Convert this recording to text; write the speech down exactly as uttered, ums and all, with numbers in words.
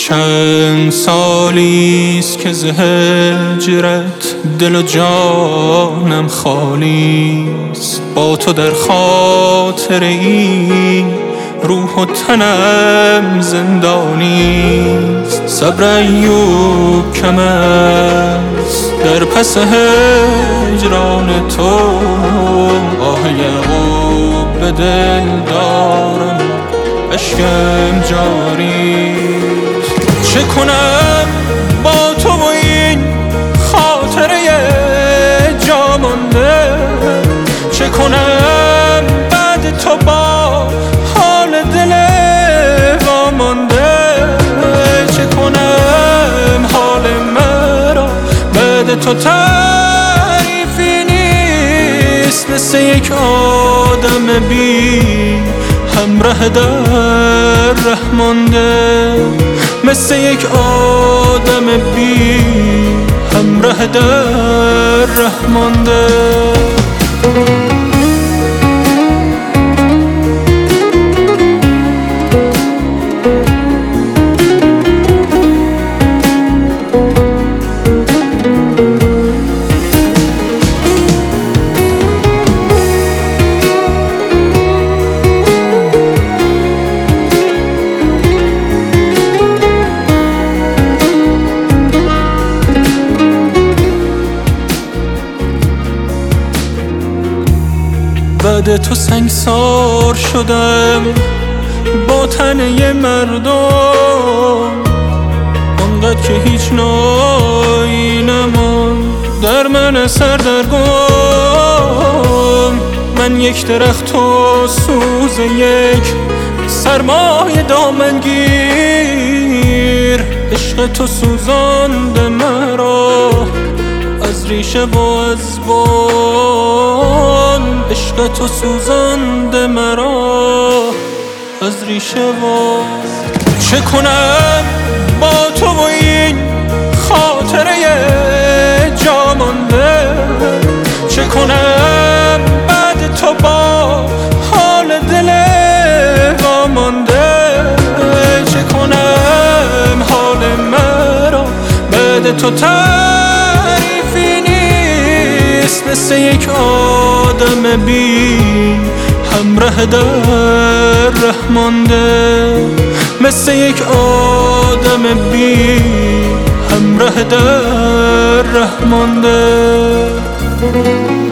چند سالیست که ز هجرت دل و جانم خالیست، با تو در خاطر این روح و تنم زندانیست. صبر ایوب کم است در پس هجران تو، آه یعقوب به دل دارم اشکم جاریست. چه کنم با تو و این خاطره جا مانده، چه کنم بعد تو با حال دل وامانده، چه کنم حال مرا بعد تو تعریفی نیست. مثل یک آدم بی همراه در ره مانده، مثل یک آدم بی همراه در ره مانده. بعد تو سنگسار شدم با تنه مردم، آنقدر که هیچ نایی نماند در من سردرگم. من یک درخت و سوز یک سرمای دامنگیر، عشق تو سوزانده مرا از ریشه و از بن، عشق تو سوزانده مرا از ریشه و. چه کنم با تو و این خاطره جا مانده، چه کنم بعد تو با حال دل وامانده، چه کنم حال مرا بعد تو تعریفی نیست. مثل یک آدم بی همراه در ره مانده، مثل یک آدم بی همراه در ره مانده.